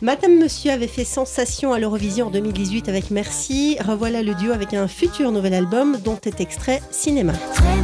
Madame Monsieur avait fait sensation à l'Eurovision en 2018 avec Merci. Revoilà le duo avec un futur nouvel album dont est extrait Cinéma.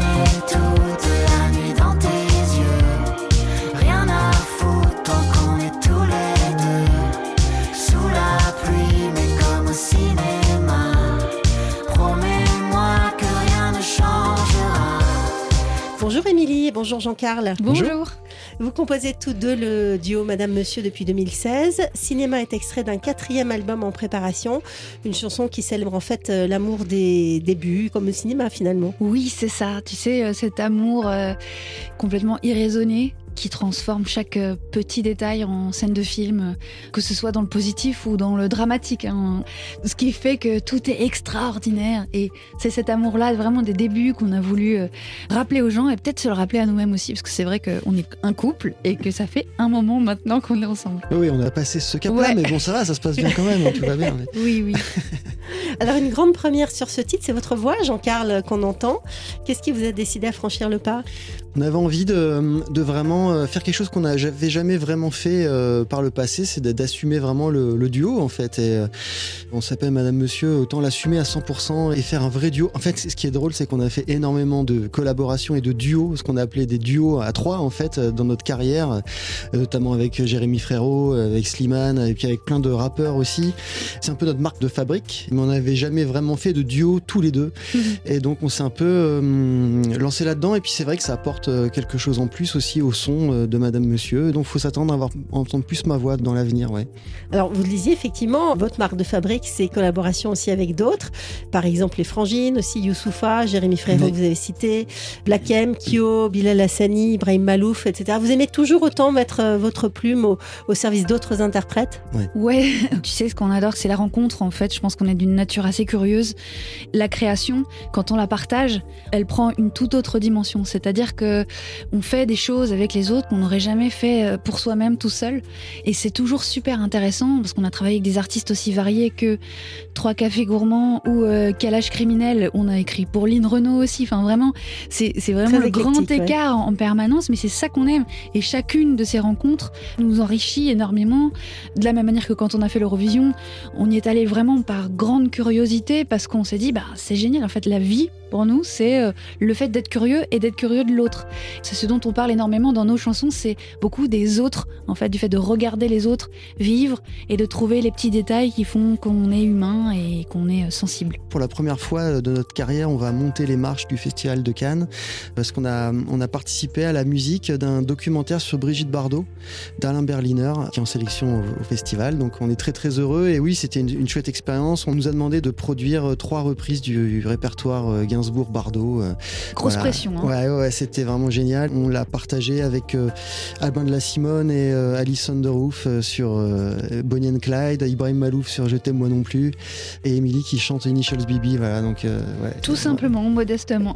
Bonjour Émilie et bonjour Jean-Carl. Bonjour. Vous composez tous deux le duo Madame Monsieur depuis 2016. Cinéma est extrait d'un 4e album en préparation. Une chanson qui célèbre en fait l'amour des débuts, comme le cinéma finalement. Oui, c'est ça. Tu sais, cet amour complètement irraisonné qui transforme chaque petit détail en scène de film, que ce soit dans le positif ou dans le dramatique. Ce qui fait que tout est extraordinaire. Et c'est cet amour-là, vraiment des débuts, qu'on a voulu rappeler aux gens et peut-être se le rappeler à nous-mêmes aussi, parce que c'est vrai qu'on est un couple et que ça fait un moment maintenant qu'on est ensemble. Oui, on a passé ce cap-là, mais bon, ça va, ça se passe bien quand même, tout va bien. Mais... Oui. Alors, une grande première sur ce titre, c'est votre voix, Jean-Carl, qu'on entend. Qu'est-ce qui vous a décidé à franchir le pas ? On avait envie de vraiment faire quelque chose qu'on n'avait jamais vraiment fait par le passé, c'est d'assumer vraiment le duo en fait. Et on s'appelle Madame Monsieur, autant l'assumer à 100% et faire un vrai duo. En fait, ce qui est drôle, c'est qu'on a fait énormément de collaborations et de duos, ce qu'on a appelé des duos à 3 en fait dans notre carrière, notamment avec Jérémy Frérot, avec Slimane, et puis avec plein de rappeurs aussi. C'est un peu notre marque de fabrique, mais on n'avait jamais vraiment fait de duo tous les deux. Et donc on s'est un peu lancé là-dedans, et puis c'est vrai que ça apporte quelque chose en plus aussi au son de Madame Monsieur, donc il faut s'attendre à entendre plus ma voix dans l'avenir. Ouais. Alors vous le disiez, effectivement, votre marque de fabrique, c'est collaboration aussi avec d'autres, par exemple les Frangines, aussi Youssoupha, Jérémy Frérot que vous avez cité, Black M, Kyo, Bilal Hassani, Ibrahim Malouf, etc. Vous aimez toujours autant mettre votre plume au service d'autres interprètes ? Ouais, tu sais, ce qu'on adore, c'est la rencontre en fait. Je pense qu'on est d'une nature assez curieuse. La création, quand on la partage, elle prend une toute autre dimension, c'est-à-dire que on fait des choses avec les autres qu'on n'aurait jamais fait pour soi-même tout seul, et c'est toujours super intéressant parce qu'on a travaillé avec des artistes aussi variés que Trois Cafés Gourmands ou Calage Criminel. On a écrit pour Lynn Renaud aussi, enfin vraiment c'est vraiment le grand écart en permanence, mais c'est ça qu'on aime, et chacune de ces rencontres nous enrichit énormément. De la même manière que quand on a fait l'Eurovision, on y est allé vraiment par grande curiosité parce qu'on s'est dit c'est génial, en fait la vie pour nous c'est le fait d'être curieux et d'être curieux de l'autre. C'est ce dont on parle énormément dans nos chansons, c'est beaucoup des autres, en fait, du fait de regarder les autres vivre et de trouver les petits détails qui font qu'on est humain et qu'on est sensible. Pour la première fois de notre carrière, on va monter les marches du Festival de Cannes parce qu'on a participé à la musique d'un documentaire sur Brigitte Bardot d'Alain Berliner qui est en sélection au festival. Donc on est très très heureux, et oui, c'était une chouette expérience. On nous a demandé de produire 3 reprises du répertoire Gainsbourg-Bardot. Grosse pression. Ouais, c'était vraiment génial. On l'a partagé avec Albin de la Simone et Alison Derouf sur Bonnie and Clyde, Ibrahim Malouf sur Je t'aime moi non plus, et Émilie qui chante Initials BB. Voilà, donc tout simplement, modestement.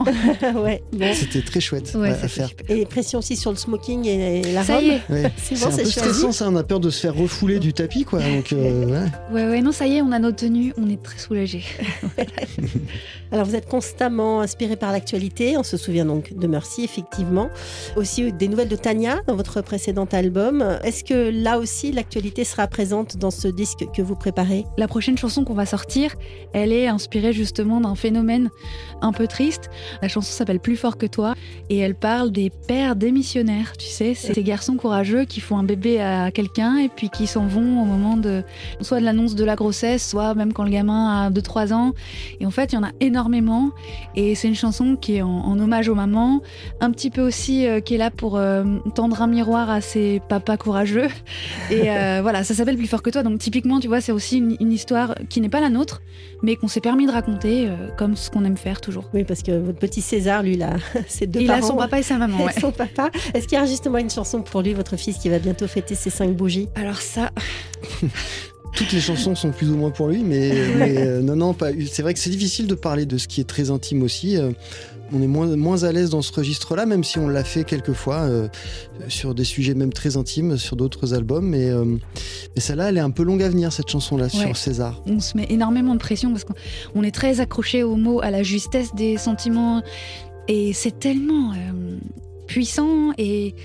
C'était très chouette à faire. Et pression aussi sur le smoking et la robe. Ça y est. C'est un peu stressant, ça. On a peur de se faire refouler du tapis, quoi. Donc, non, ça y est, on a nos tenues, on est très soulagés. Alors vous êtes constamment inspiré par l'actualité. On se souvient donc de Merci, effectivement. Aussi des nouvelles de Tania dans votre précédent album. Est-ce que là aussi l'actualité sera présente dans ce disque que vous préparez ? La prochaine chanson qu'on va sortir, elle est inspirée justement d'un phénomène un peu triste. La chanson s'appelle Plus fort que toi et elle parle des pères démissionnaires. Tu sais, c'est ces garçons courageux qui font un bébé à quelqu'un et puis qui s'en vont au moment soit de l'annonce de la grossesse, soit même quand le gamin a 2-3 ans. Et en fait, il y en a énormément, et c'est une chanson qui est en hommage aux mamans, un petit peu aussi qui est là pour tendre un miroir à ces papas courageux. Et voilà, ça s'appelle Plus fort que toi. Donc typiquement, tu vois, c'est aussi une histoire qui n'est pas la nôtre, mais qu'on s'est permis de raconter comme ce qu'on aime faire toujours. Oui, parce que votre petit César, lui, là, ses 2 parents. Il a son papa et sa maman, Son papa. Est-ce qu'il y a justement une chanson pour lui, votre fils, qui va bientôt fêter ses 5 bougies ? Alors ça... Toutes les chansons sont plus ou moins pour lui, mais non, pas. C'est vrai que c'est difficile de parler de ce qui est très intime aussi. On est moins à l'aise dans ce registre-là, même si on l'a fait quelques fois sur des sujets même très intimes, sur d'autres albums. Mais celle-là, elle est un peu longue à venir, cette chanson-là, sur César. On se met énormément de pression parce qu'on est très accroché aux mots, à la justesse des sentiments. Et c'est tellement puissant et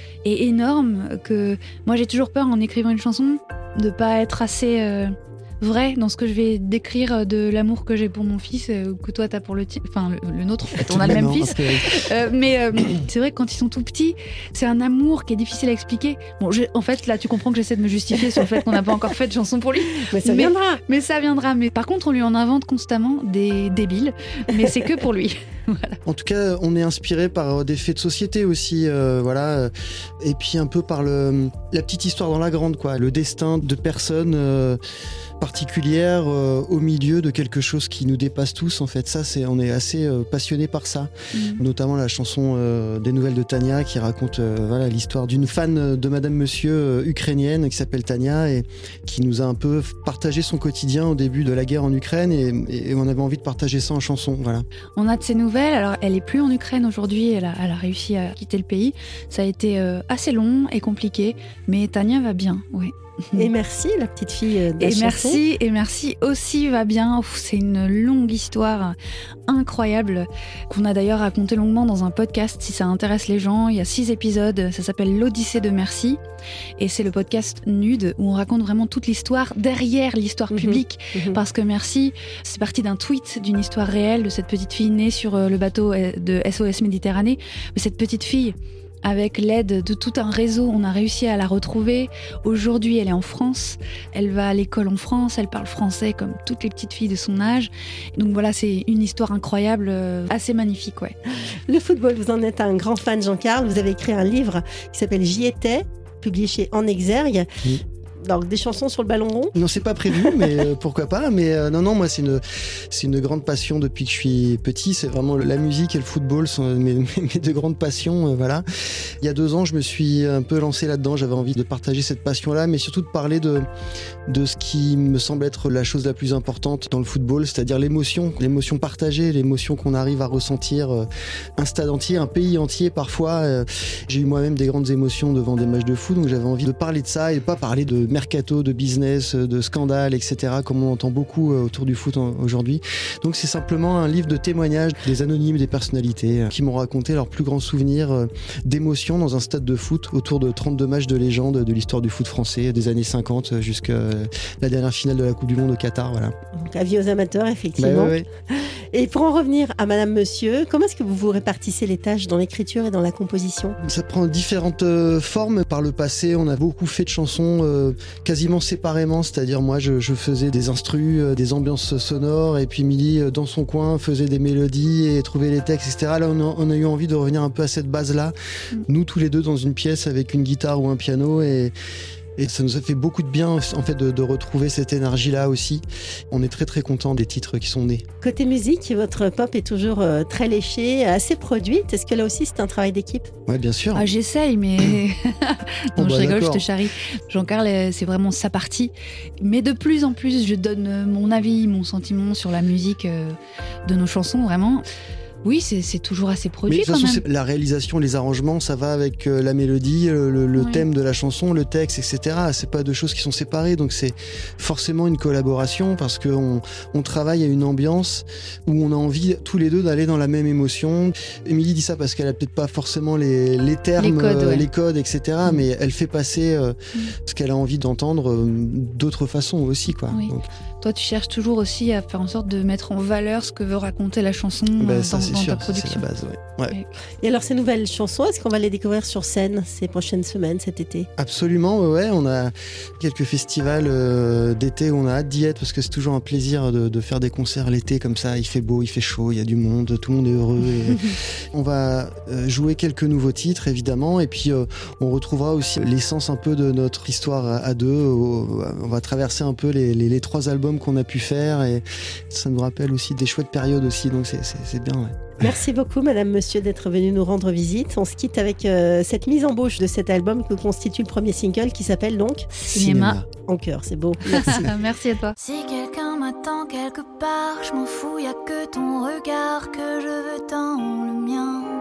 énorme que moi j'ai toujours peur en écrivant une chanson de pas être assez vrai dans ce que je vais décrire de l'amour que j'ai pour mon fils que toi t'as pour le nôtre en fait, on a le même fils mais c'est vrai que quand ils sont tout petits c'est un amour qui est difficile à expliquer. Bon, en fait là tu comprends que j'essaie de me justifier sur le fait qu'on n'a pas encore fait de chanson pour lui, mais ça viendra. Mais par contre on lui en invente constamment des débiles, mais c'est que pour lui. Voilà. En tout cas, on est inspiré par des faits de société aussi, voilà, et puis un peu par la petite histoire dans la grande, quoi, le destin de personnes particulières au milieu de quelque chose qui nous dépasse tous. En fait, ça, on est assez passionné par ça, notamment la chanson des nouvelles de Tania qui raconte voilà l'histoire d'une fan de Madame Monsieur ukrainienne qui s'appelle Tania et qui nous a un peu partagé son quotidien au début de la guerre en Ukraine et on avait envie de partager ça en chanson. Voilà. On a de ces nouvelles. Alors, elle est plus en Ukraine aujourd'hui. Elle a réussi à quitter le pays. Ça a été assez long et compliqué, mais Tania va bien. Oui. Et merci, la petite fille de la chanson. Et merci aussi va bien. C'est une longue histoire incroyable qu'on a d'ailleurs racontée longuement dans un podcast si ça intéresse les gens. Il y a 6 épisodes, ça s'appelle l'Odyssée de Merci et c'est le podcast Nude où on raconte vraiment toute l'histoire derrière l'histoire publique parce que Merci, c'est parti d'un tweet d'une histoire réelle de cette petite fille née sur le bateau de SOS Méditerranée. Mais cette petite fille, avec l'aide de tout un réseau, on a réussi à la retrouver. Aujourd'hui, elle est en France. Elle va à l'école en France. Elle parle français comme toutes les petites filles de son âge. Donc voilà, c'est une histoire incroyable, assez magnifique, ouais. Le football, vous en êtes un grand fan, Jean-Carl. Vous avez écrit un livre qui s'appelle J'y étais, publié chez En Exergue. Donc des chansons sur le ballon rond ? Non, c'est pas prévu, mais pourquoi pas. Mais non, moi c'est une grande passion depuis que je suis petit. C'est vraiment la musique et le football sont mes 2 grandes passions. Voilà. Il y a 2 ans, je me suis un peu lancé là-dedans. J'avais envie de partager cette passion-là, mais surtout de parler de ce qui me semble être la chose la plus importante dans le football, c'est-à-dire l'émotion partagée, l'émotion qu'on arrive à ressentir un stade entier, un pays entier parfois. J'ai eu moi-même des grandes émotions devant des matchs de foot, donc j'avais envie de parler de ça et pas parler de mercato, de business, de scandale, etc., comme on entend beaucoup autour du foot aujourd'hui. Donc c'est simplement un livre de témoignages des anonymes, des personnalités qui m'ont raconté leurs plus grands souvenirs d'émotion dans un stade de foot autour de 32 matchs de légende de l'histoire du foot français des années 50 jusqu'à la dernière finale de la Coupe du Monde au Qatar. Voilà. Donc avis aux amateurs, effectivement. Ouais. Et pour en revenir à Madame Monsieur, comment est-ce que vous répartissez les tâches dans l'écriture et dans la composition ? Ça prend différentes formes. Par le passé, on a beaucoup fait de chansons quasiment séparément, c'est-à-dire moi je faisais des instrus, des ambiances sonores et puis Milly dans son coin faisait des mélodies et trouvait les textes, etc. Là on a eu envie de revenir un peu à cette base-là, nous tous les deux dans une pièce avec une guitare ou un piano et ça nous a fait beaucoup de bien en fait de retrouver cette énergie-là aussi. On est très très contents des titres qui sont nés. Côté musique, votre pop est toujours très léchée, assez produite. Est-ce que là aussi c'est un travail d'équipe ? Ouais, bien sûr. J'essaye, mais non, je rigole, d'accord. je te charrie. Jean-Carl, c'est vraiment sa partie. Mais de plus en plus, je donne mon avis, mon sentiment sur la musique de nos chansons, vraiment. Oui, c'est toujours assez produit. Mais de toute façon, la réalisation, les arrangements, ça va avec la mélodie, le thème de la chanson, le texte, etc. C'est pas 2 choses qui sont séparées, donc c'est forcément une collaboration parce qu'on travaille à une ambiance où on a envie tous les deux d'aller dans la même émotion. Émilie dit ça parce qu'elle a peut-être pas forcément les termes, les codes, etc. Mais elle fait passer ce qu'elle a envie d'entendre d'autres façons aussi, quoi. Oui. Donc, toi, tu cherches toujours aussi à faire en sorte de mettre en valeur ce que veut raconter la chanson ça, dans sûr, ta production. C'est la base, ouais. Et alors, ces nouvelles chansons, est-ce qu'on va les découvrir sur scène ces prochaines semaines, cet été ? Absolument, ouais. On a quelques festivals d'été où on a hâte d'y être parce que c'est toujours un plaisir de faire des concerts l'été comme ça. Il fait beau, il fait chaud, il y a du monde, tout le monde est heureux. Et on va jouer quelques nouveaux titres, évidemment. Et puis, on retrouvera aussi l'essence un peu de notre histoire à 2. On va traverser un peu les 3 albums qu'on a pu faire et ça nous rappelle aussi des chouettes périodes aussi, donc c'est bien, ouais. Merci beaucoup Madame Monsieur d'être venue nous rendre visite. On se quitte avec cette mise en bouche de cet album que constitue le premier single qui s'appelle donc Cinéma. En cœur, c'est beau. Merci. Merci à toi. Si quelqu'un m'attend quelque part, je m'en fous, y a que ton regard que je veux dans le mien.